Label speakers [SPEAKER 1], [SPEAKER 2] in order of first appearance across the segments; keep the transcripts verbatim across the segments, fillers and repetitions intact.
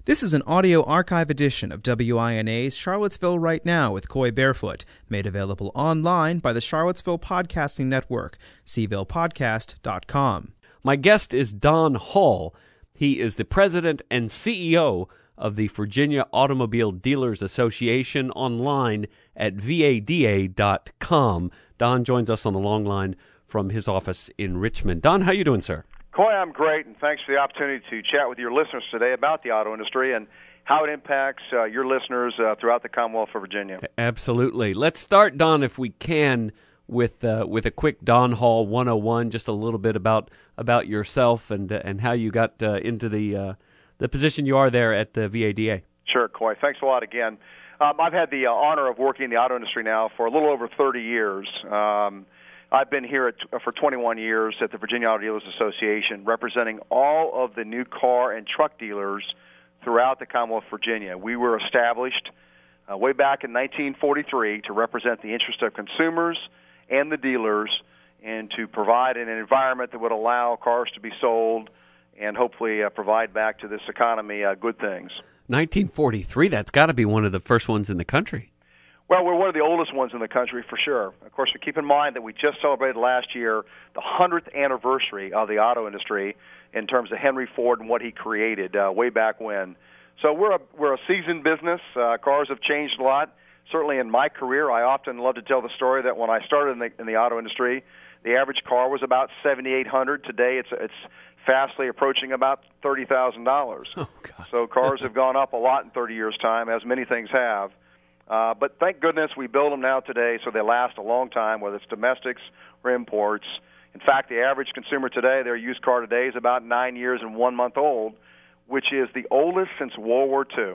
[SPEAKER 1] This is an audio archive edition of W I N A's Charlottesville Right Now with Coy Barefoot, made available online by the Charlottesville Podcasting Network, c ville podcast dot com.
[SPEAKER 2] My guest is Don Hall. He is the president and C E O of the Virginia Automobile Dealers Association, online at V A D A dot com. Don joins us on the long line from his office in Richmond. Don, how you doing, sir?
[SPEAKER 3] Coy, I'm great, and thanks for the opportunity to chat with your listeners today about the auto industry and how it impacts uh, your listeners uh, throughout the Commonwealth of Virginia.
[SPEAKER 2] Absolutely. Let's start, Don, if we can, with uh, with a quick Don Hall one oh one, just a little bit about about yourself and uh, and how you got uh, into the uh, the position you are there at the V A D A.
[SPEAKER 3] Sure, Coy. Thanks a lot again. Um, I've had the uh, honor of working in the auto industry now for a little over thirty years. Um, I've been here at, for twenty-one years at the Virginia Auto Dealers Association, representing all of the new car and truck dealers throughout the Commonwealth of Virginia. We were established uh, way back in nineteen forty-three to represent the interest of consumers and the dealers and to provide an environment that would allow cars to be sold and hopefully uh, provide back to this economy uh, good things.
[SPEAKER 2] nineteen forty-three, that's got to be one of the first ones in the country.
[SPEAKER 3] Well, we're one of the oldest ones in the country for sure. Of course, we keep in mind that we just celebrated last year the hundredth anniversary of the auto industry in terms of Henry Ford and what he created uh, way back when. So we're a, we're a seasoned business. Uh, cars have changed a lot. Certainly in my career, I often love to tell the story that when I started in the, in the auto industry, the average car was about seventy-eight hundred dollars. Today, it's it's fastly approaching about thirty thousand dollars.
[SPEAKER 2] Oh, gosh.
[SPEAKER 3] So cars have gone up a lot in thirty years' time, as many things have. Uh, but thank goodness we build them now today so they last a long time, whether it's domestics or imports. In fact, the average consumer today, their used car today is about nine years and one month old, which is the oldest since World War Two.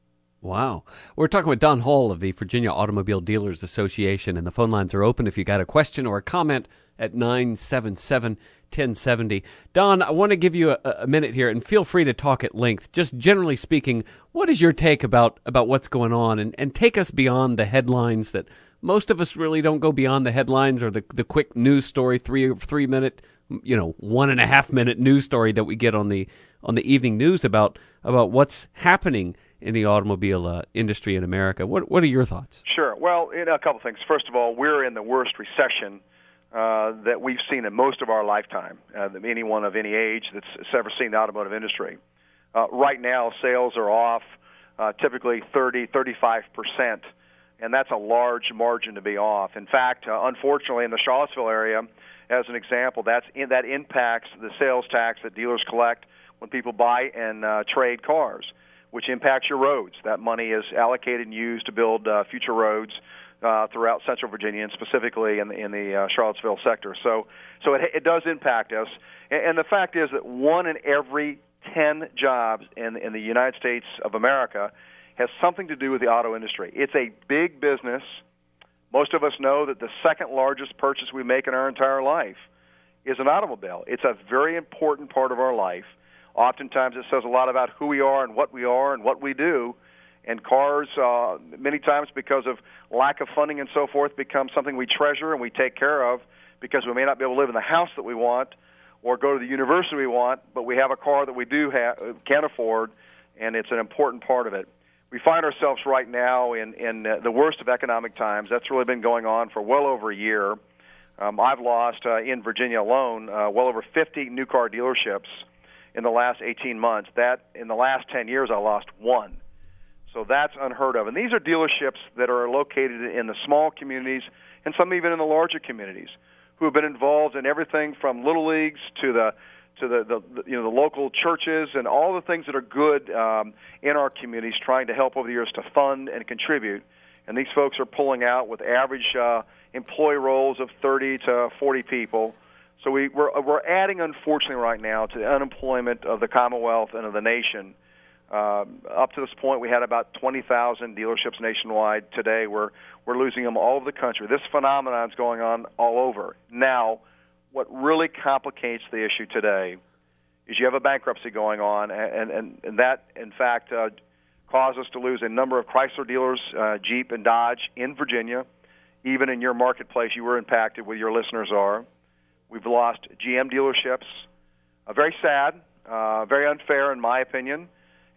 [SPEAKER 2] Wow. We're talking with Don Hall of the Virginia Automobile Dealers Association, and the phone lines are open if you got a question or a comment at nine seven seven, one oh seven oh. Don, I want to give you a, a minute here, and feel free to talk at length. Just generally speaking, what is your take about, about what's going on? And, and take us beyond the headlines that most of us really don't go beyond the headlines or the the quick news story, three three minute, you know, one and a half minute news story that we get on the on the evening news about about what's happening in the automobile uh, industry in America. What what are your thoughts?
[SPEAKER 3] Sure. Well, you know, a couple things. First of all, we're in the worst recession uh, that we've seen in most of our lifetime. Uh, anyone of any age that's ever seen the automotive industry. Uh, right now, sales are off uh, typically thirty, thirty-five percent, and that's a large margin to be off. In fact, uh, unfortunately, in the Charlottesville area, as an example, that's in, that impacts the sales tax that dealers collect when people buy and uh, trade cars, which impacts your roads. That money is allocated and used to build uh, future roads uh, throughout Central Virginia and specifically in the, in the uh, Charlottesville sector. So, so it, it does impact us. And, and the fact is that one in every ten jobs in, in the United States of America has something to do with the auto industry. It's a big business. Most of us know that the second largest purchase we make in our entire life is an automobile. It's a very important part of our life. Oftentimes it says a lot about who we are and what we are and what we do. And cars, uh, many times because of lack of funding and so forth, become something we treasure and we take care of because we may not be able to live in the house that we want or go to the university we want, but we have a car that we do ha- can afford, and it's an important part of it. We find ourselves right now in, in uh, the worst of economic times. That's really been going on for well over a year. Um, I've lost, uh, in Virginia alone, uh, well over fifty new car dealerships in the last eighteen months. That in the last ten years, I lost one. So that's unheard of. And these are dealerships that are located in the small communities and some even in the larger communities who have been involved in everything from little leagues to the to the, the, the you know the local churches and all the things that are good um, in our communities, trying to help over the years to fund and contribute. And these folks are pulling out with average uh, employee rolls of thirty to forty people. So we, we're, we're adding, unfortunately, right now to the unemployment of the Commonwealth and of the nation. Uh, up to this point, we had about twenty thousand dealerships nationwide. Today, we're we're losing them all over the country. This phenomenon is going on all over. Now, what really complicates the issue today is you have a bankruptcy going on, and, and, and that, in fact, uh, caused us to lose a number of Chrysler dealers, uh, Jeep and Dodge in Virginia. Even in your marketplace, you were impacted, where your listeners are. We've lost G M dealerships. Uh, very sad, uh, very unfair in my opinion.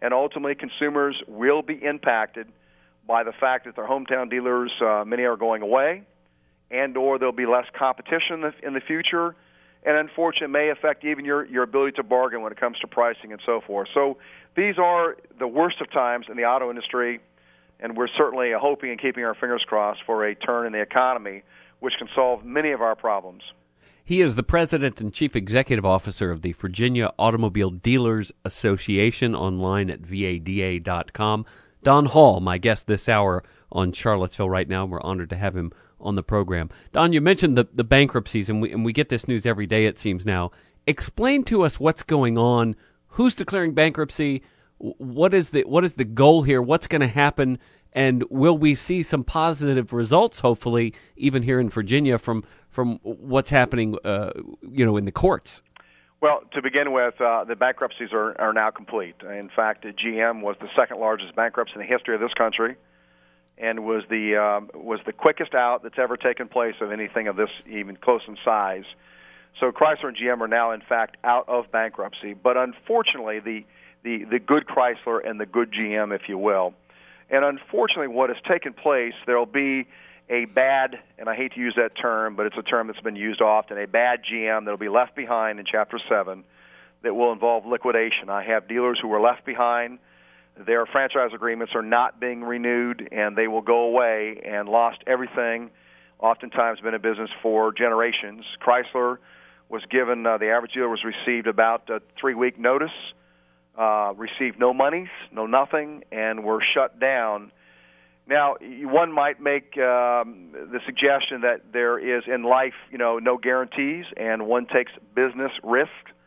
[SPEAKER 3] and ultimately consumers will be impacted by the fact that their hometown dealers, uh, many are going away, and or there'll be less competition in the, in the future, and unfortunately may affect even your, your ability to bargain when it comes to pricing and so forth. So these are the worst of times in the auto industry, and we're certainly hoping and keeping our fingers crossed for a turn in the economy, which can solve many of our problems.
[SPEAKER 2] He is the president and chief executive officer of the Virginia Automobile Dealers Association, online at V A D A dot com. Don Hall, my guest this hour on Charlottesville Right Now. We're honored to have him on the program. Don, you mentioned the, the bankruptcies, and we, and we get this news every day, it seems now. Explain to us what's going on. Who's declaring bankruptcy? What is the what is the goal here? What's going to happen? And will we see some positive results, hopefully, even here in Virginia, from from what's happening, uh, you know, in the courts?
[SPEAKER 3] Well, to begin with, uh, the bankruptcies are, are now complete. In fact, G M was the second largest bankruptcy in the history of this country, and was the um, was the quickest out that's ever taken place of anything of this even close in size. So Chrysler and G M are now, in fact, out of bankruptcy. But unfortunately, the the, the good Chrysler and the good G M, if you will. And unfortunately, what has taken place, there will be a bad, and I hate to use that term, but it's a term that's been used often, a bad G M that will be left behind in Chapter seven that will involve liquidation. I have dealers who were left behind. Their franchise agreements are not being renewed, and they will go away and lost everything, oftentimes been in business for generations. Chrysler was given, uh, the average dealer was received about a three-week notice, uh, received no monies, no nothing, and were shut down. Now, one might make um, the suggestion that there is in life, you know, no guarantees, and one takes business risk.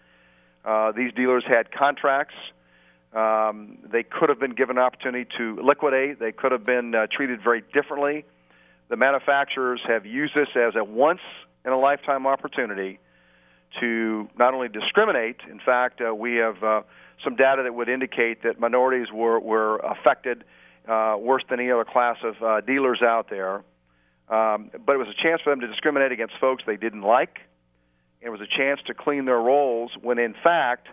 [SPEAKER 3] Uh, these dealers had contracts. Um, they could have been given an opportunity to liquidate. They could have been uh, treated very differently. The manufacturers have used this as a once-in-a-lifetime opportunity to not only discriminate. In fact, uh, we have uh, some data that would indicate that minorities were, were affected uh, worse than any other class of uh, dealers out there. Um, but it was a chance for them to discriminate against folks they didn't like. It was a chance to clean their roles when, in fact,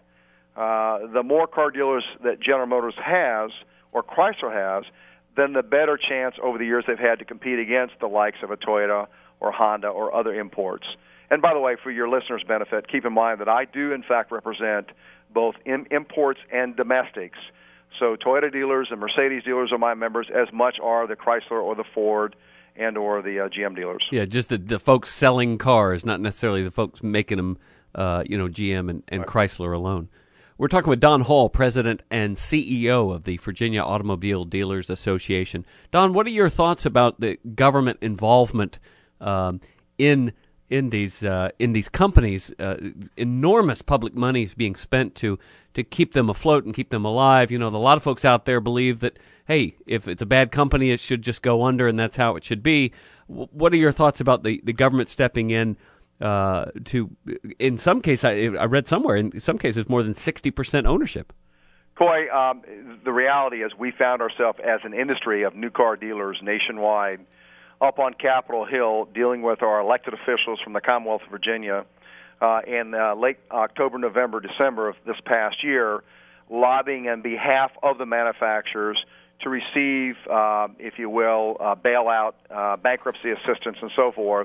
[SPEAKER 3] uh, the more car dealers that General Motors has or Chrysler has, then the better chance over the years they've had to compete against the likes of a Toyota or Honda or other imports. And by the way, for your listeners' benefit, keep in mind that I do, in fact, represent both in imports and domestics. So Toyota dealers and Mercedes dealers are my members, as much are the Chrysler or the Ford and or the uh, G M dealers.
[SPEAKER 2] Yeah, just the, the folks selling cars, not necessarily the folks making them, uh, you know, G M and, and right. Chrysler alone. We're talking with Don Hall, President and C E O of the Virginia Automobile Dealers Association. Don, what are your thoughts about the government involvement um, in in these uh, in these companies? Uh, enormous public money is being spent to to keep them afloat and keep them alive. You know, a lot of folks out there believe that, hey, if it's a bad company, it should just go under, and that's how it should be. What are your thoughts about the, the government stepping in uh, to, in some cases, I, I read somewhere, in some cases, more than sixty percent ownership?
[SPEAKER 3] Coy, um, the reality is we found ourselves as an industry of new car dealers nationwide up on Capitol Hill dealing with our elected officials from the Commonwealth of Virginia uh, in uh, late October, November, December of this past year, lobbying on behalf of the manufacturers to receive, uh, if you will, uh, bailout, uh, bankruptcy assistance, and so forth.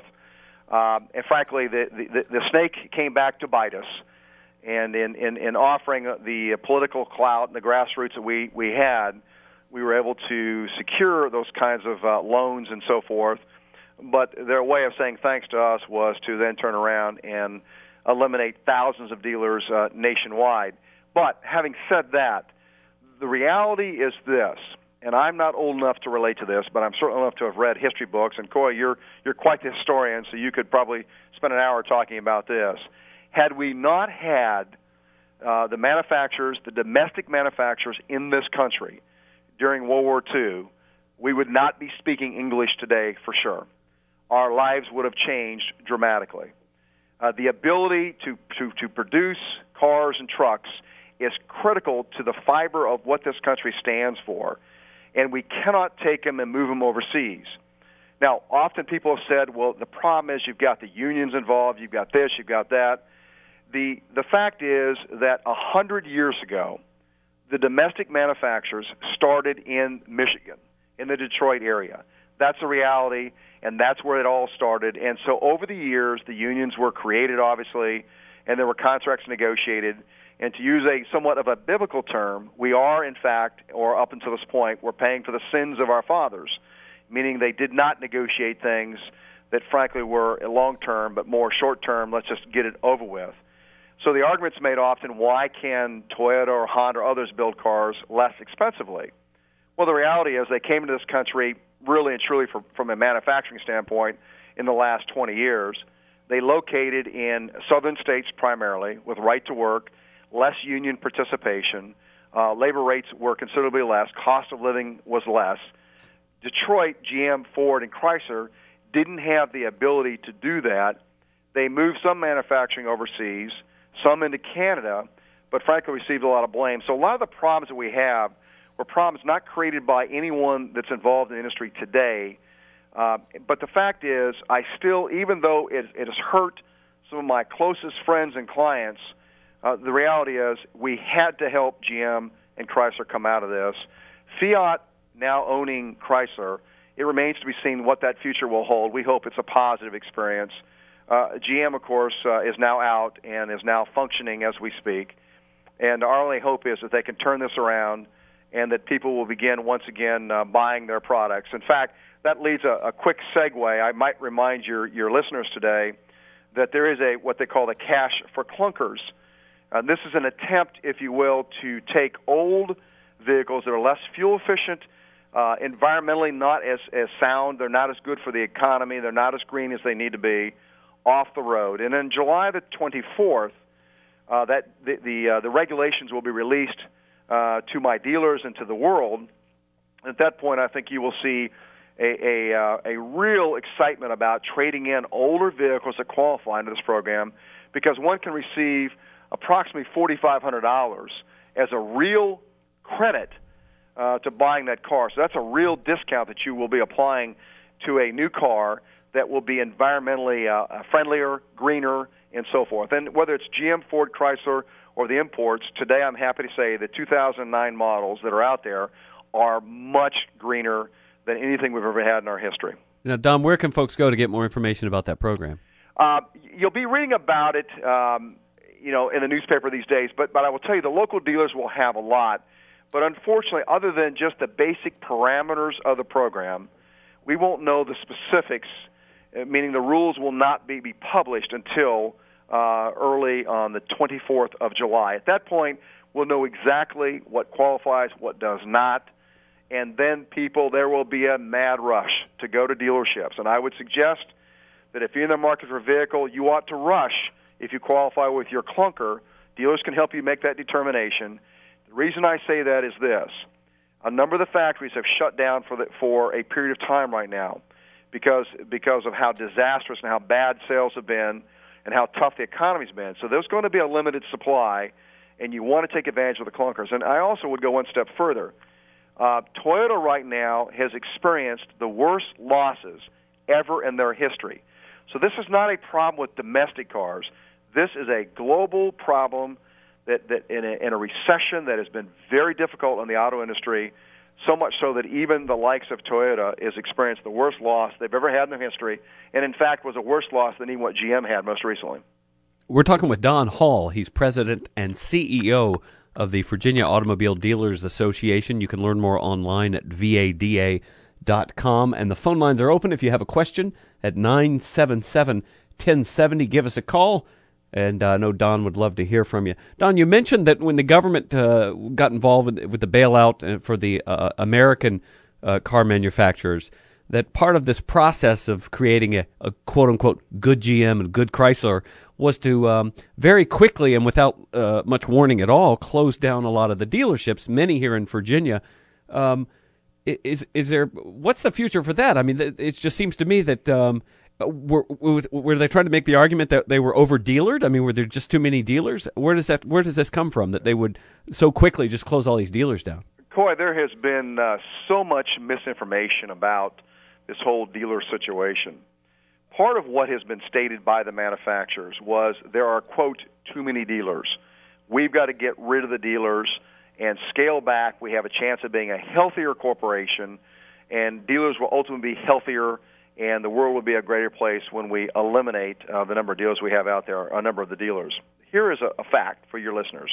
[SPEAKER 3] Um, and frankly, the, the, the snake came back to bite us. And in, in, in offering the political clout and the grassroots that we, we had, we were able to secure those kinds of uh, loans and so forth. But their way of saying thanks to us was to then turn around and eliminate thousands of dealers uh, nationwide. But having said that, the reality is this, and I'm not old enough to relate to this, but I'm certainly enough to have read history books. And Coy, you're you're quite the historian, so you could probably spend an hour talking about this. Had we not had uh, the manufacturers, the domestic manufacturers in this country during World War Two, we would not be speaking English today for sure. Our lives would have changed dramatically. Uh, the ability to, to, to produce cars and trucks is critical to the fiber of what this country stands for, and we cannot take them and move them overseas. Now, often people have said, well, the problem is you've got the unions involved, you've got this, you've got that. The, the fact is that one hundred years ago, the domestic manufacturers started in Michigan, in the Detroit area. That's the reality, and that's where it all started. And so over the years, the unions were created, obviously, and there were contracts negotiated. And to use a somewhat of a biblical term, we are, in fact, or up until this point, we're paying for the sins of our fathers, meaning they did not negotiate things that, frankly, were long-term, but more short-term, let's just get it over with. So the argument's made often, why can Toyota or Honda or others build cars less expensively? Well, the reality is they came into this country really and truly for, from a manufacturing standpoint in the last twenty years. They located in southern states primarily with right to work, less union participation, uh, labor rates were considerably less, cost of living was less. Detroit, G M, Ford, and Chrysler didn't have the ability to do that. They moved some manufacturing overseas, some into Canada, but frankly received a lot of blame. So a lot of the problems that we have were problems not created by anyone that's involved in the industry today. Uh, but the fact is, I still, even though it, it has hurt some of my closest friends and clients, uh, the reality is we had to help G M and Chrysler come out of this. Fiat now owning Chrysler, it remains to be seen what that future will hold. We hope it's a positive experience. Uh, G M, of course, uh, is now out and is now functioning as we speak. And our only hope is that they can turn this around and that people will begin once again uh, buying their products. In fact, that leads a, a quick segue. I might remind your, your listeners today that there is a what they call the Cash for Clunkers. Uh, this is an attempt, if you will, to take old vehicles that are less fuel efficient, uh, environmentally not as, as sound, they're not as good for the economy, they're not as green as they need to be, off the road. And on July the twenty-fourth, uh, that the the, uh, the regulations will be released uh, to my dealers and to the world. At that point, I think you will see a a, uh, a real excitement about trading in older vehicles that qualify under this program, because one can receive approximately four thousand five hundred dollars as a real credit uh, to buying that car. So that's a real discount that you will be applying to a new car that will be environmentally uh, friendlier, greener, and so forth. And whether it's G M, Ford, Chrysler, or the imports, today I'm happy to say the two thousand nine models that are out there are much greener than anything we've ever had in our history.
[SPEAKER 2] Now, Don, where can folks go to get more information about that program?
[SPEAKER 3] Uh, you'll be reading about it, um, you know, in the newspaper these days, but, but I will tell you the local dealers will have a lot. But unfortunately, other than just the basic parameters of the program, we won't know the specifics, meaning the rules will not be, be published until uh, early on the twenty-fourth of July. At that point, we'll know exactly what qualifies, what does not, and then people, there will be a mad rush to go to dealerships. And I would suggest that if you're in the market for a vehicle, you ought to rush if you qualify with your clunker. Dealers can help you make that determination. The reason I say that is this. A number of the factories have shut down for the, for a period of time right now because because of how disastrous and how bad sales have been and how tough the economy's been. So there's going to be a limited supply, and you want to take advantage of the clunkers. And I also would go one step further. Uh, Toyota right now has experienced the worst losses ever in their history. So this is not a problem with domestic cars. This is a global problem that, that in, a, in a recession that has been very difficult in the auto industry, so much so that even the likes of Toyota has experienced the worst loss they've ever had in their history, and in fact was a worse loss than even what G M had most recently.
[SPEAKER 2] We're talking with Don Hall. He's president and C E O of the Virginia Automobile Dealers Association. You can learn more online at V A D A dot com, and the phone lines are open if you have a question at nine seven seven, one oh seven oh. Give us a call. And uh, I know Don would love to hear from you. Don, you mentioned that when the government uh, got involved with, with the bailout for the uh, American uh, car manufacturers, that part of this process of creating a, a quote-unquote good G M and good Chrysler was to um, very quickly and without uh, much warning at all close down a lot of the dealerships, many here in Virginia. Um, is is there what's the future for that? I mean, it just seems to me that um, were were they trying to make the argument that they were over-dealered? I mean, were there just too many dealers? Where does that where does this come from that they would so quickly just close all these dealers down?
[SPEAKER 3] Coy, there has been uh, so much misinformation about this whole dealer situation. Part of what has been stated by the manufacturers was there are, quote, too many dealers. We've got to get rid of the dealers, and scale back, we have a chance of being a healthier corporation, and dealers will ultimately be healthier, and the world will be a greater place when we eliminate uh, the number of dealers we have out there, a number of the dealers. Here is a, a fact for your listeners.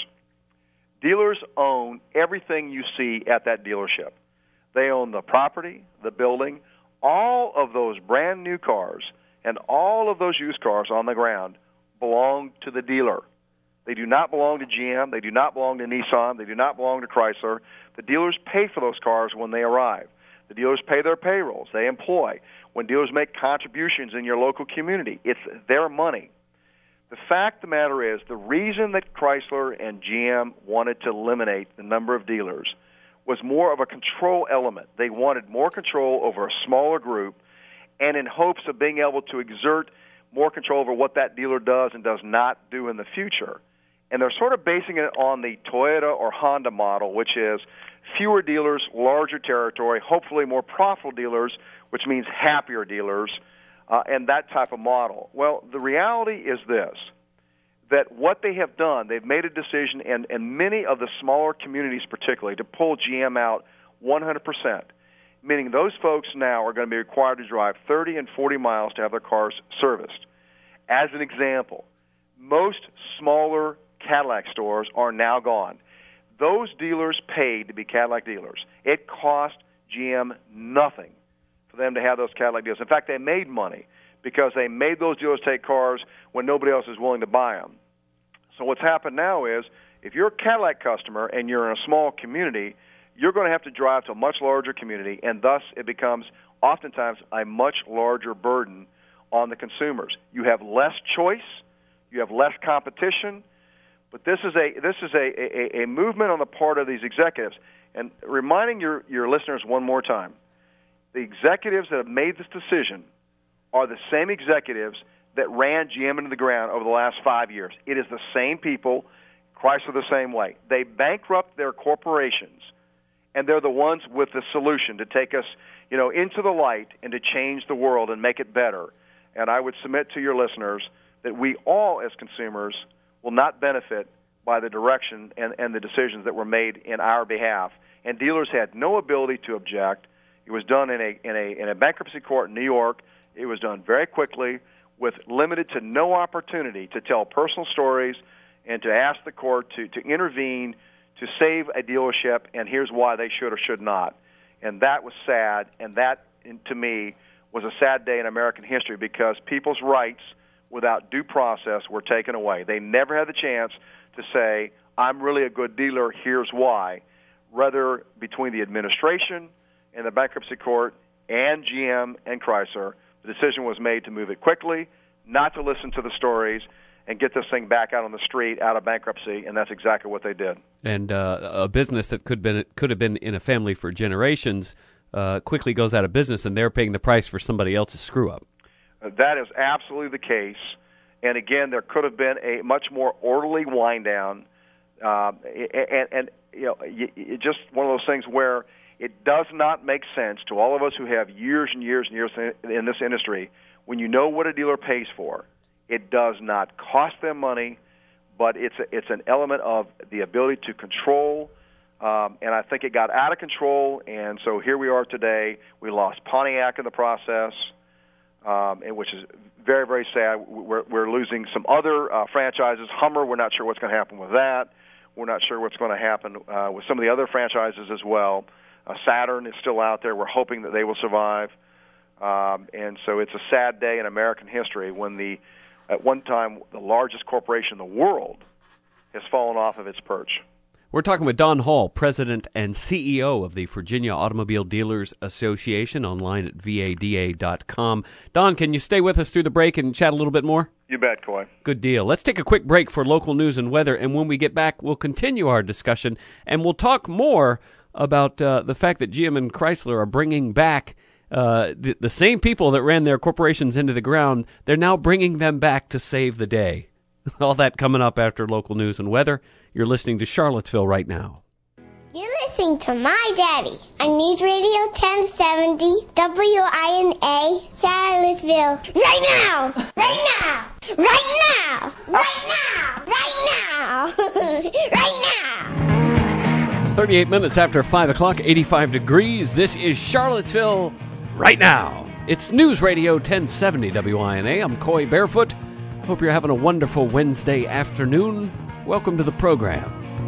[SPEAKER 3] Dealers own everything you see at that dealership. They own the property, the building, all of those brand new cars, and all of those used cars on the ground belong to the dealer. They do not belong to G M. They do not belong to Nissan. They do not belong to Chrysler. The dealers pay for those cars when they arrive. The dealers pay their payrolls. They employ. When dealers make contributions in your local community, it's their money. The fact of the matter is, the reason that Chrysler and G M wanted to eliminate the number of dealers was more of a control element. They wanted more control over a smaller group, and in hopes of being able to exert more control over what that dealer does and does not do in the future. And they're sort of basing it on the Toyota or Honda model, which is fewer dealers, larger territory, hopefully more profitable dealers, which means happier dealers, uh, and that type of model. Well, the reality is this, that what they have done, they've made a decision, and, and many of the smaller communities particularly, to pull G M out one hundred percent, meaning those folks now are going to be required to drive thirty and forty miles to have their cars serviced. As an example, most smaller Cadillac stores are now gone. Those dealers paid to be Cadillac dealers. It cost G M nothing for them to have those Cadillac deals. In fact, they made money because they made those dealers take cars when nobody else is willing to buy them. So what's happened now is, if you're a Cadillac customer and you're in a small community, you're going to have to drive to a much larger community, and thus it becomes oftentimes a much larger burden on the consumers. You have less choice, you have less competition, but this is a this is a, a, a movement on the part of these executives. And reminding your, your listeners one more time, the executives that have made this decision are the same executives that ran G M into the ground over the last five years. It is the same people, Chrysler the same way. They bankrupt their corporations, and they're the ones with the solution to take us, you know, into the light and to change the world and make it better. And I would submit to your listeners that we all as consumers will not benefit by the direction and, and the decisions that were made in our behalf. And dealers had no ability to object. It was done in a in a in a bankruptcy court in New York. It was done very quickly, with limited to no opportunity to tell personal stories and to ask the court to, to intervene to save a dealership, and here's why they should or should not. And that was sad, and that, to me, was a sad day in American history, because people's rights without due process were taken away. They never had the chance to say, I'm really a good dealer, here's why. Rather, between the administration and the bankruptcy court and G M and Chrysler, the decision was made to move it quickly, not to listen to the stories, and get this thing back out on the street, out of bankruptcy, and that's exactly what they did.
[SPEAKER 2] And uh, a business that could been could have been in a family for generations uh, quickly goes out of business, and they're paying the price for somebody else's screw-up.
[SPEAKER 3] Uh, that is absolutely the case. And again, there could have been a much more orderly wind-down, uh, and, and you know, it, just one of those things where it does not make sense to all of us who have years and years and years in this industry. When you know what a dealer pays for, it does not cost them money, but it's a, it's an element of the ability to control, um, and I think it got out of control, and so here we are today. We lost Pontiac in the process, um, and which is very, very sad. We're, we're losing some other uh, franchises. Hummer, we're not sure what's going to happen with that. We're not sure what's going to happen uh, with some of the other franchises as well. Uh, Saturn is still out there. We're hoping that they will survive. Um, and so it's a sad day in American history when the, at one time, the largest corporation in the world has fallen off of its perch.
[SPEAKER 2] We're talking with Don Hall, President and C E O of the Virginia Automobile Dealers Association, online at V A D A dot com. Don, can you stay with us through the break and chat a little bit more?
[SPEAKER 3] You bet, Coy.
[SPEAKER 2] Good deal. Let's take a quick break for local news and weather, and when we get back, we'll continue our discussion, and we'll talk more about uh, the fact that G M and Chrysler are bringing back uh, the, the same people that ran their corporations into the ground. They're now bringing them back to save the day. All that coming up after local news and weather. You're listening to Charlottesville Right Now.
[SPEAKER 4] You're listening to My Daddy on News Radio ten seventy W I N A Charlottesville. Right now! Right now! Right now! Right now! Right now! Right now!
[SPEAKER 2] thirty-eight minutes after five o'clock, eighty-five degrees. This is Charlottesville right now. It's News Radio ten seventy W I N A. I'm Coy Barefoot. Hope you're having a wonderful Wednesday afternoon. Welcome to the program.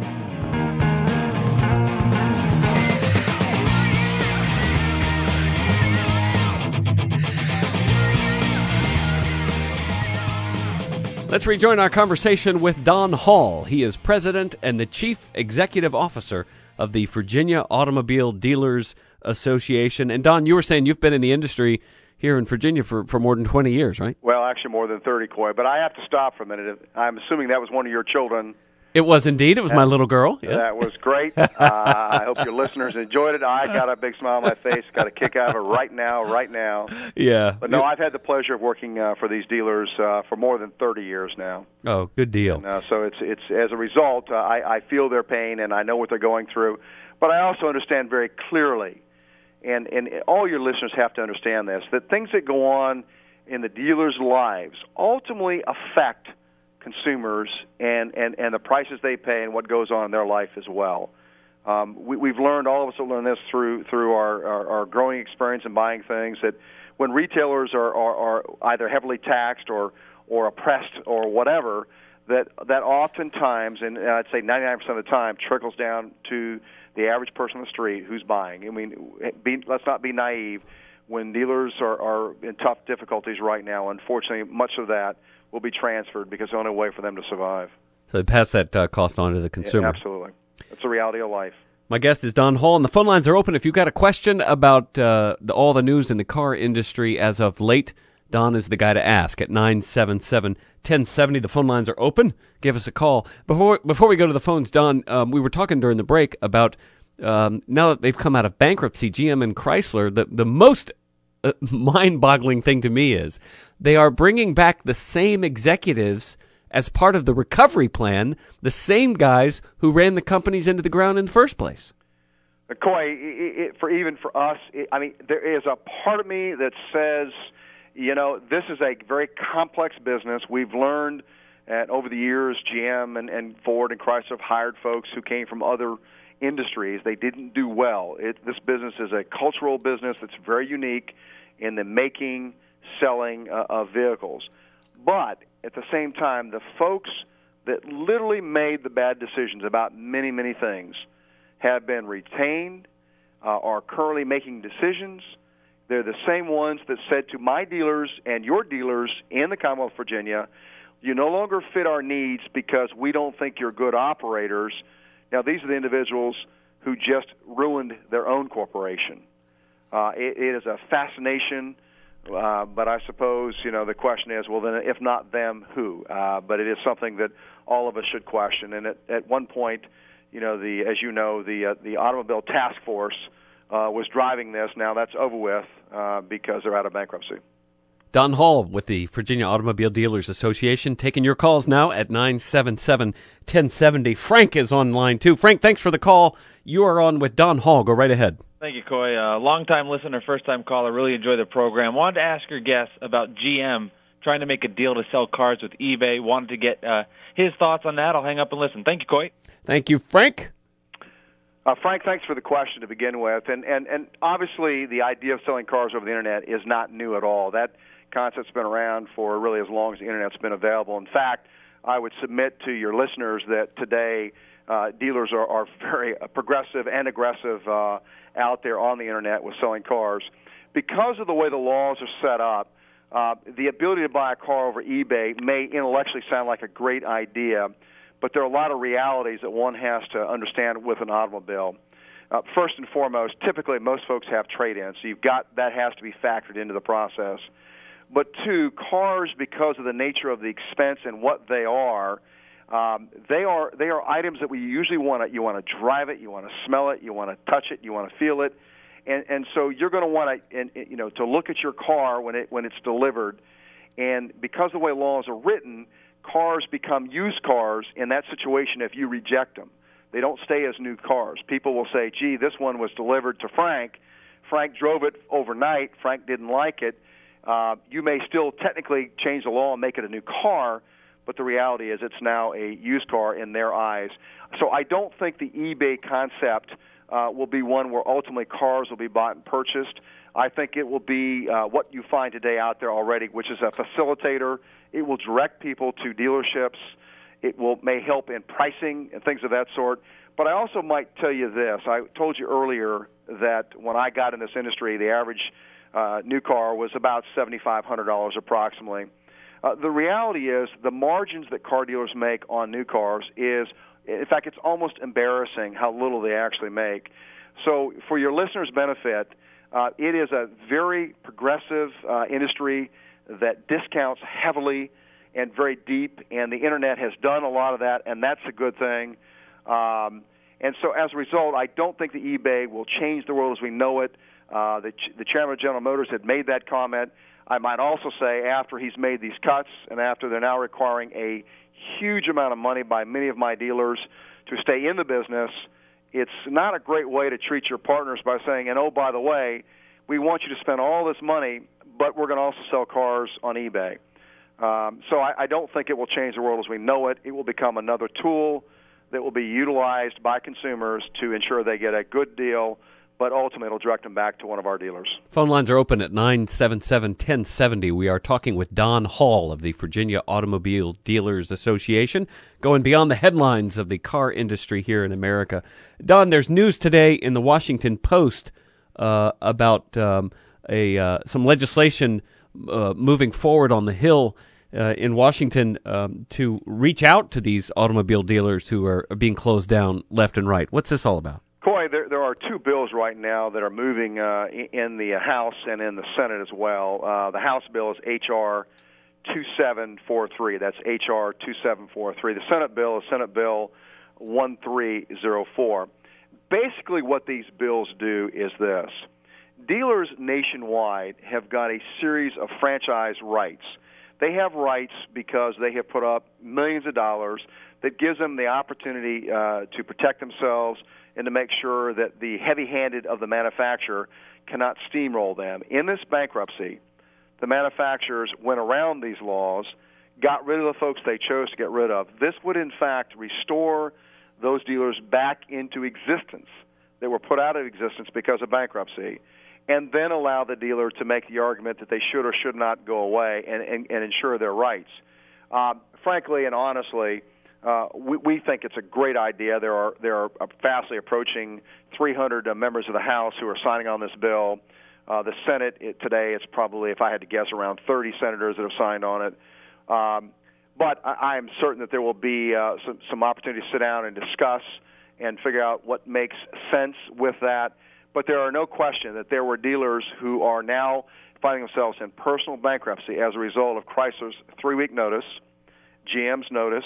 [SPEAKER 2] Let's rejoin our conversation with Don Hall. He is president and the chief executive officer of the Virginia Automobile Dealers Association. And Don, you were saying you've been in the industry here in Virginia for, for more than twenty years, right?
[SPEAKER 3] Well, actually more than thirty, Coy. But I have to stop for a minute. I'm assuming that was one of your children.
[SPEAKER 2] It was indeed. It was
[SPEAKER 3] that,
[SPEAKER 2] my little girl. Yes.
[SPEAKER 3] That was great. uh, I hope your listeners enjoyed it. I got a big smile on my face. Got a kick out of it right now, right now.
[SPEAKER 2] Yeah.
[SPEAKER 3] But no, I've had the pleasure of working uh, for these dealers uh, for more than thirty years now.
[SPEAKER 2] Oh, good deal.
[SPEAKER 3] And, uh, so it's it's as a result, uh, I, I feel their pain and I know what they're going through. But I also understand very clearly, and, and all your listeners have to understand this, that things that go on in the dealers' lives ultimately affect consumers and, and, and the prices they pay and what goes on in their life as well. Um, we, we've learned, all of us have learned this through through our, our, our growing experience in buying things, that when retailers are, are, are either heavily taxed or, or oppressed or whatever, that that oftentimes, and I'd say ninety-nine percent of the time, trickles down to the average person on the street who's buying. I mean, be, let's not be naive. When dealers are, are in tough difficulties right now, unfortunately, much of that will be transferred because it's the only way for them to survive.
[SPEAKER 2] So they pass that uh, cost on to the consumer.
[SPEAKER 3] Yeah, absolutely. It's a reality of life.
[SPEAKER 2] My guest is Don Hall, and the phone lines are open. If you've got a question about uh, the, all the news in the car industry as of late, Don is the guy to ask at nine seven seven, one oh seven oh. The phone lines are open. Give us a call. Before before we go to the phones, Don, um, we were talking during the break about um, now that they've come out of bankruptcy, G M and Chrysler, the, the most uh, mind-boggling thing to me is they are bringing back the same executives as part of the recovery plan, the same guys who ran the companies into the ground in the first place.
[SPEAKER 3] Coy, it, it, for even for us, it, I mean, there is a part of me that says, you know, this is a very complex business. We've learned that over the years, G M and, and Ford and Chrysler have hired folks who came from other industries. They didn't do well. It, this business is a cultural business that's very unique in the making, selling uh, of vehicles. But at the same time, the folks that literally made the bad decisions about many, many things have been retained, uh, are currently making decisions. They're the same ones that said to my dealers and your dealers in the Commonwealth of Virginia, you no longer fit our needs because we don't think you're good operators. Now, these are the individuals who just ruined their own corporation. Uh, it, it is a fascination, uh, but I suppose, you know, the question is, well, then if not them, who? Uh, but it is something that all of us should question. And at, at one point, you know, the as you know, the uh, the Automobile Task Force uh, was driving this. Now that's over with uh, because they're out of bankruptcy.
[SPEAKER 2] Don Hall with the Virginia Automobile Dealers Association, taking your calls now at nine seven seven, one oh seven oh. Frank is on line two. Frank, thanks for the call. You are on with Don Hall. Go right ahead.
[SPEAKER 5] Thank you, Coy. Uh, long-time listener, first-time caller. Really enjoy the program. Wanted to ask your guest about G M trying to make a deal to sell cars with eBay. Wanted to get uh, his thoughts on that. I'll hang up and listen. Thank you, Coy.
[SPEAKER 2] Thank you, Frank.
[SPEAKER 3] Uh, Frank, thanks for the question to begin with. And, and, and obviously the idea of selling cars over the Internet is not new at all. That concept's been around for really as long as the Internet's been available. In fact, I would submit to your listeners that today uh, dealers are, are very progressive and aggressive uh, out there on the Internet with selling cars. Because of the way the laws are set up, uh, the ability to buy a car over eBay may intellectually sound like a great idea, but there are a lot of realities that one has to understand with an automobile. Uh, first and foremost, typically most folks have trade-ins, so you've got that has to be factored into the process. But two, cars, because of the nature of the expense and what they are, um, they are they are items that we usually want to you want to drive it, you want to smell it, you want to touch it, you want to feel it, and and so you're going to want to and, you know to look at your car when it when it's delivered, and because of the way laws are written, cars become used cars in that situation if you reject them. They don't stay as new cars. People will say, gee, this one was delivered to Frank. Frank drove it overnight. Frank didn't like it. Uh, you may still technically change the law and make it a new car, but the reality is it's now a used car in their eyes. So I don't think the eBay concept uh, will be one where ultimately cars will be bought and purchased. I think it will be uh, what you find today out there already, which is a facilitator. It will direct people to dealerships. It will may help in pricing and things of that sort. But I also might tell you this. I told you earlier that when I got in this industry, the average uh, new car was about seven thousand five hundred dollars approximately. Uh, the reality is the margins that car dealers make on new cars is, in fact, it's almost embarrassing how little they actually make. So for your listeners' benefit, uh, it is a very progressive uh, industry that discounts heavily and very deep, and the Internet has done a lot of that, and that's a good thing. Um, and so as a result, I don't think the eBay will change the world as we know it. Uh, the, ch- the chairman of General Motors had made that comment. I might also say after he's made these cuts and after they're now requiring a huge amount of money by many of my dealers to stay in the business, it's not a great way to treat your partners by saying, and oh, by the way, we want you to spend all this money, but we're going to also sell cars on eBay. Um, so I, I don't think it will change the world as we know it. It will become another tool that will be utilized by consumers to ensure they get a good deal, but ultimately it'll direct them back to one of our dealers.
[SPEAKER 2] Phone lines are open at nine seven seven, one zero seven zero. We are talking with Don Hall of the Virginia Automobile Dealers Association, going beyond the headlines of the car industry here in America. Don, there's news today in the Washington Post uh, about um, a uh, some legislation uh, moving forward on the Hill uh, in Washington um, to reach out to these automobile dealers who are, are being closed down left and right. What's this all about?
[SPEAKER 3] Coy, there, there are two bills right now that are moving uh, in the House and in the Senate as well. Uh, the House bill is H R two seven four three. That's H R two seven four three. The Senate bill is Senate Bill one three zero four. Basically what these bills do is this. Dealers nationwide have got a series of franchise rights. They have rights because they have put up millions of dollars that gives them the opportunity uh, to protect themselves and to make sure that the heavy-handed of the manufacturer cannot steamroll them. In this bankruptcy, the manufacturers went around these laws, got rid of the folks they chose to get rid of. This would, in fact, restore those dealers back into existence that were put out of existence because of bankruptcy, and then allow the dealer to make the argument that they should or should not go away and, and, and ensure their rights. Uh, frankly and honestly, Uh, we, we think it's a great idea. There are there are fastly approaching three hundred uh, members of the House who are signing on this bill. Uh, the Senate it, today, it's probably, if I had to guess, around thirty senators that have signed on it. Um, but I, I am certain that there will be uh, some, some opportunity to sit down and discuss and figure out what makes sense with that. But there are no question that there were dealers who are now finding themselves in personal bankruptcy as a result of Chrysler's three-week notice, G M's notice.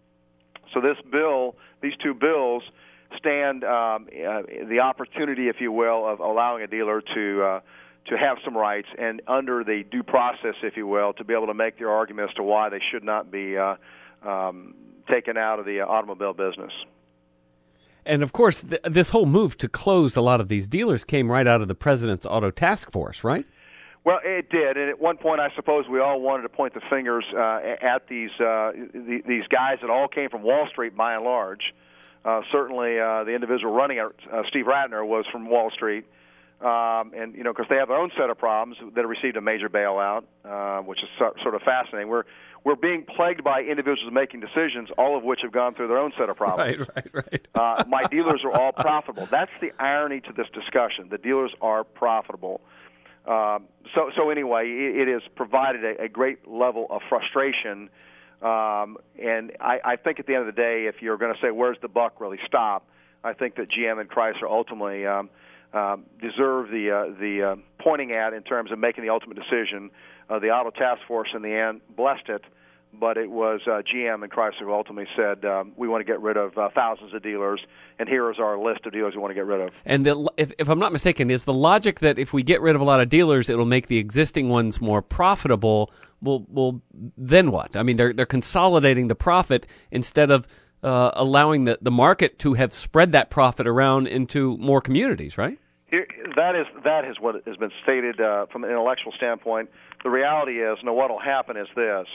[SPEAKER 3] So this bill, these two bills, stand um, uh, the opportunity, if you will, of allowing a dealer to uh, to have some rights and under the due process, if you will, to be able to make their argument as to why they should not be uh, um, taken out of the uh, automobile business.
[SPEAKER 2] And, of course, th- this whole move to close a lot of these dealers came right out of the President's Auto Task Force, right?
[SPEAKER 3] Well, it did, and at one point, I suppose we all wanted to point the fingers uh, at these uh, the, these guys that all came from Wall Street, by and large. Uh, certainly, uh, the individual running it, uh, Steve Ratner, was from Wall Street, um, and you know, because they have their own set of problems that have received a major bailout, uh, which is so, sort of fascinating. We're we're being plagued by individuals making decisions, all of which have gone through their own set of problems.
[SPEAKER 2] Right, right, right.
[SPEAKER 3] uh, my dealers are all profitable. That's the irony to this discussion. The dealers are profitable. Um, so, so anyway, it, it has provided a, a great level of frustration, um, and I, I think at the end of the day, if you're going to say where's the buck really stop, I think that G M and Chrysler ultimately um, um, deserve the uh, the uh, pointing at in terms of making the ultimate decision. Uh, the Auto Task Force in the end blessed it, but it was uh, G M and Chrysler who ultimately said um, we want to get rid of uh, thousands of dealers, and here is our list of dealers we want to get rid of.
[SPEAKER 2] And the, if, if I'm not mistaken, is the logic that if we get rid of a lot of dealers, it'll make the existing ones more profitable? Well, well, then what? I mean, they're they're consolidating the profit instead of uh, allowing the, the market to have spread that profit around into more communities, right?
[SPEAKER 3] Here, that is that is what has been stated uh, from an intellectual standpoint. The reality is, now what will happen is this.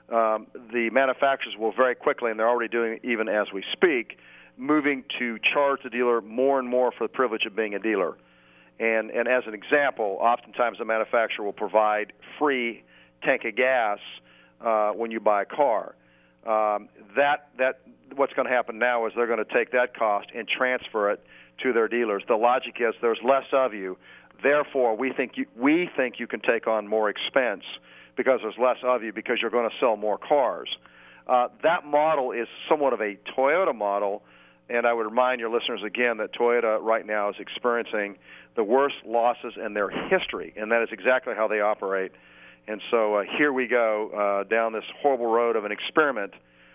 [SPEAKER 3] um, the manufacturers will very quickly, and they're already doing it even as we speak, moving to charge the dealer more and more for the privilege of being a dealer. And, and as an example, oftentimes the manufacturer will provide free tank of gas uh, when you buy a car. Um, that that what's going to happen now is they're going to take that cost and transfer it to their dealers. The logic is there's less of you, therefore we think you, we think you can take on more expense because there's less of you because you're going to sell more cars. Uh, that model is somewhat of a Toyota model, and I would remind your listeners again that Toyota right now is experiencing the worst losses in their history, and that is exactly how they operate. And so uh, here we go uh, down this horrible road of an experiment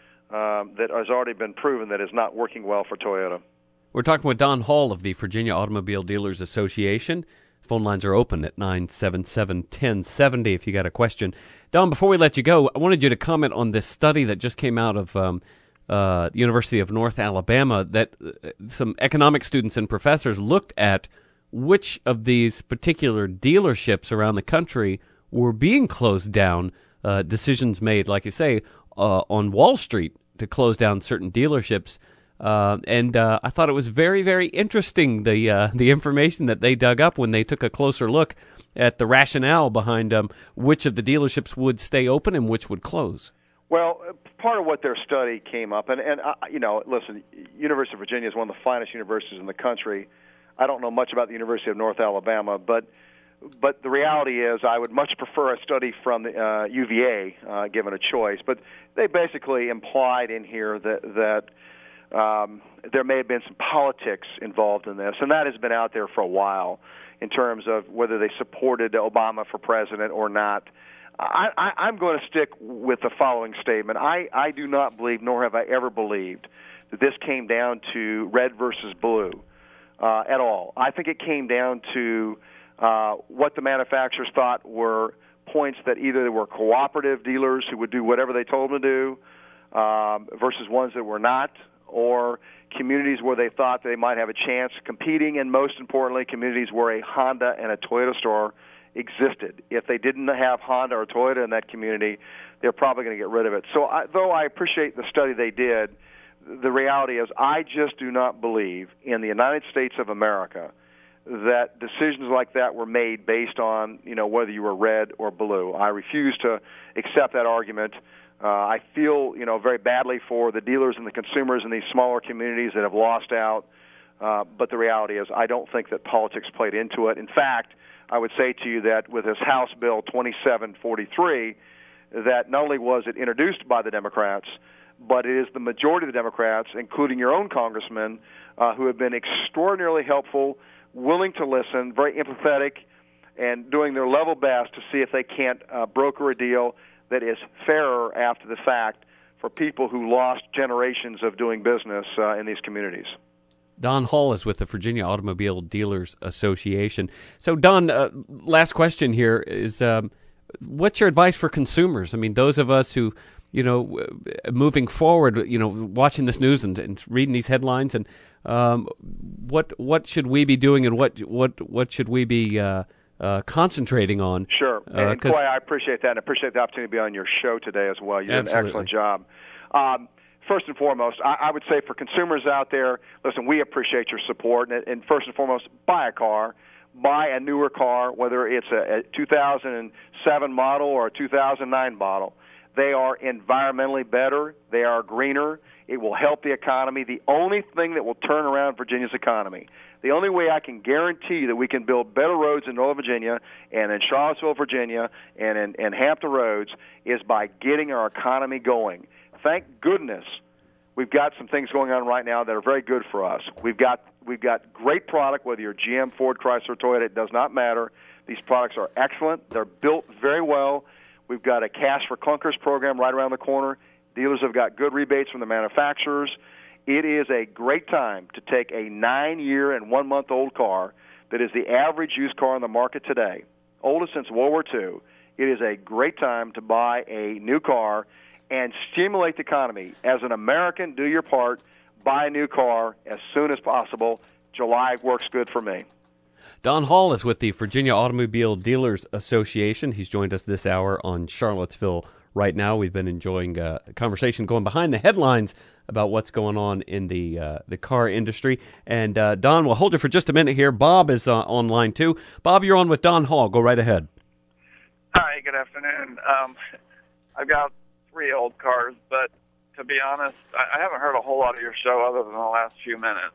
[SPEAKER 3] um, that has already been proven that is not working well for Toyota.
[SPEAKER 2] We're talking with Don Hall of the Virginia Automobile Dealers Association. Phone lines are open at nine seven seven, one oh seven oh if you got a question. Don, before we let you go, I wanted you to comment on this study that just came out of um, uh, the University of North Alabama that uh, some economic students and professors looked at which of these particular dealerships around the country were being closed down, uh, decisions made, like you say, uh, on Wall Street to close down certain dealerships. Uh, and uh, I thought it was very, very interesting, the uh, the information that they dug up when they took a closer look at the rationale behind um, which of the dealerships would stay open and which would close.
[SPEAKER 3] Well, part of what their study came up, and, and uh, you know, listen, University of Virginia is one of the finest universities in the country. I don't know much about the University of North Alabama, but But the reality is I would much prefer a study from the uh, U V A, uh, given a choice. But they basically implied in here that, that um, there may have been some politics involved in this, and that has been out there for a while in terms of whether they supported Obama for president or not. I, I, I'm going to stick with the following statement. I, I do not believe, nor have I ever believed, that this came down to red versus blue uh, at all. I think it came down to Uh, what the manufacturers thought were points that either they were cooperative dealers who would do whatever they told them to do um, versus ones that were not, or communities where they thought they might have a chance competing, and most importantly, communities where a Honda and a Toyota store existed. If they didn't have Honda or Toyota in that community, they're probably going to get rid of it. So I, though I appreciate the study they did, the reality is I just do not believe in the United States of America that decisions like that were made based on, you know, whether you were red or blue. I refuse to accept that argument. Uh, I feel, you know, very badly for the dealers and the consumers in these smaller communities that have lost out. Uh, but the reality is I don't think that politics played into it. In fact, I would say to you that with this House Bill twenty-seven forty-three, that not only was it introduced by the Democrats, but it is the majority of the Democrats, including your own congressman, uh, who have been extraordinarily helpful, willing to listen, very empathetic, and doing their level best to see if they can't uh, broker a deal that is fairer after the fact for people who lost generations of doing business uh, in these communities.
[SPEAKER 2] Don Hall is with the Virginia Automobile Dealers Association. So, Don, uh, last question here is, um, what's your advice for consumers? I mean, those of us who, you know, moving forward, you know, watching this news and, and reading these headlines, and um, what what should we be doing, and what what what should we be uh, uh, concentrating on?
[SPEAKER 3] Sure,
[SPEAKER 2] uh,
[SPEAKER 3] and Coy, I appreciate that, and I appreciate the opportunity to be on your show today as well. You did an excellent job. Um, First and foremost, I, I would say for consumers out there, listen, we appreciate your support, and, and first and foremost, buy a car. Buy a newer car, whether it's a, a two thousand seven model or a two thousand nine model. They are environmentally better. They are greener. It will help the economy. The only thing that will turn around Virginia's economy, the only way I can guarantee that we can build better roads in Northern Virginia and in Charlottesville, Virginia, and in, in Hampton Roads is by getting our economy going. Thank goodness we've got some things going on right now that are very good for us. We've got we've got great product, whether you're G M, Ford, Chrysler, Toyota, it does not matter. These products are excellent. They're built very well. We've got a Cash for Clunkers program right around the corner. Dealers have got good rebates from the manufacturers. It is a great time to take a nine-year and one-month-old car that is the average used car on the market today, oldest since World War Two. It is a great time to buy a new car and stimulate the economy. As an American, do your part. Buy a new car as soon as possible. July works good for me.
[SPEAKER 2] Don Hall is with the Virginia Automobile Dealers Association. He's joined us this hour on Charlottesville right now. We've been enjoying uh, a conversation going behind the headlines about what's going on in the uh, the car industry. And uh, Don, we'll hold you for just a minute here. Bob is uh, online too. Bob, you're on with Don Hall. Go right ahead.
[SPEAKER 6] Hi, good afternoon. Um, I've got three old cars, but to be honest, I, I haven't heard a whole lot of your show other than the last few minutes.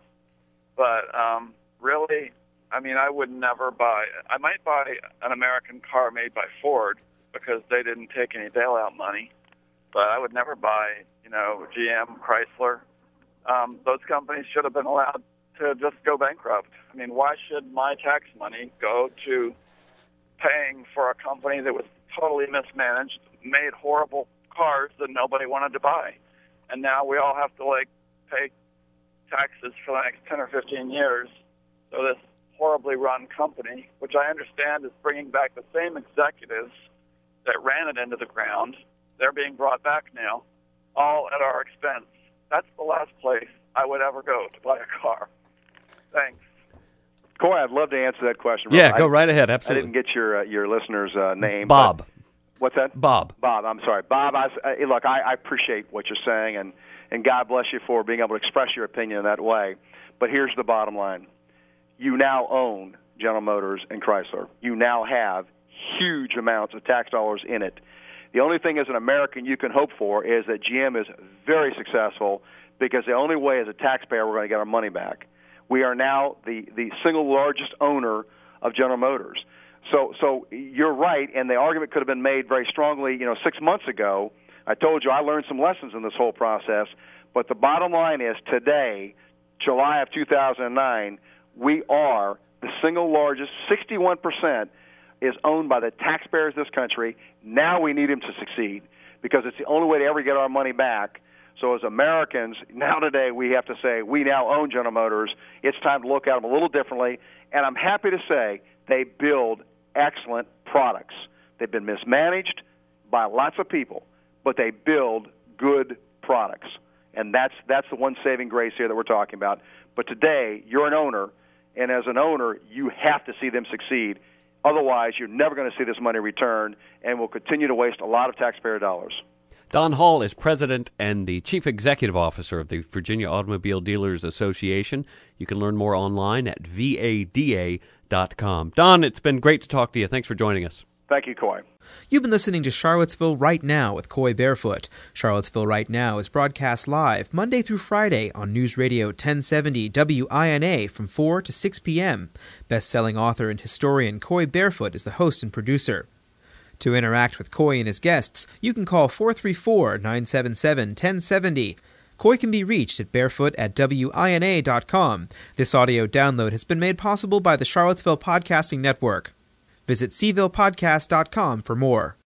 [SPEAKER 6] But um, really, I mean, I would never buy, I might buy an American car made by Ford because they didn't take any bailout money, but I would never buy, you know, G M, Chrysler. Um, those companies should have been allowed to just go bankrupt. I mean, why should my tax money go to paying for a company that was totally mismanaged, made horrible cars that nobody wanted to buy? And now we all have to, like, pay taxes for the next ten or fifteen years. So this horribly run company, which I understand is bringing back the same executives that ran it into the ground, they're being brought back now, all at our expense. That's the last place I would ever go to buy a car. Thanks.
[SPEAKER 3] Coy, I'd love to answer that question.
[SPEAKER 2] Yeah,
[SPEAKER 3] I,
[SPEAKER 2] go right ahead. Absolutely.
[SPEAKER 3] I didn't get your uh, your listener's uh, name.
[SPEAKER 2] Bob.
[SPEAKER 3] But, what's that?
[SPEAKER 2] Bob.
[SPEAKER 3] Bob, I'm sorry. Bob, I, uh, look, I, I appreciate what you're saying, and, and God bless you for being able to express your opinion in that way. But here's the bottom line. You now own General Motors and Chrysler. You now have huge amounts of tax dollars in it. The only thing as an American you can hope for is that G M is very successful, because the only way as a taxpayer we're going to get our money back. We are now the, the single largest owner of General Motors. So so you're right, and the argument could have been made very strongly, you know, six months ago. I told you I learned some lessons in this whole process, but the bottom line is today, July of two thousand nine, we are the single largest, sixty-one percent is owned by the taxpayers of this country. Now we need them to succeed, because it's the only way to ever get our money back. So as Americans, now today we have to say we now own General Motors. It's time to look at them a little differently. And I'm happy to say they build excellent products. They've been mismanaged by lots of people, but they build good products. And that's that's the one saving grace here that we're talking about. But today, you're an owner, and as an owner, you have to see them succeed. Otherwise, you're never going to see this money returned, and we'll continue to waste a lot of taxpayer dollars.
[SPEAKER 2] Don Hall is president and the chief executive officer of the Virginia Automobile Dealers Association. You can learn more online at V A D A dot com. Don, it's been great to talk to you. Thanks for joining us.
[SPEAKER 3] Thank you, Coy.
[SPEAKER 1] You've been listening to Charlottesville Right Now with Coy Barefoot. Charlottesville Right Now is broadcast live Monday through Friday on News Radio ten seventy W I N A from four to six p.m. Best-selling author and historian Coy Barefoot is the host and producer. To interact with Coy and his guests, you can call four three four, nine seven seven, one zero seven zero. Coy can be reached at barefoot at W I N A dot com. This audio download has been made possible by the Charlottesville Podcasting Network. Visit C ville podcast dot com for more.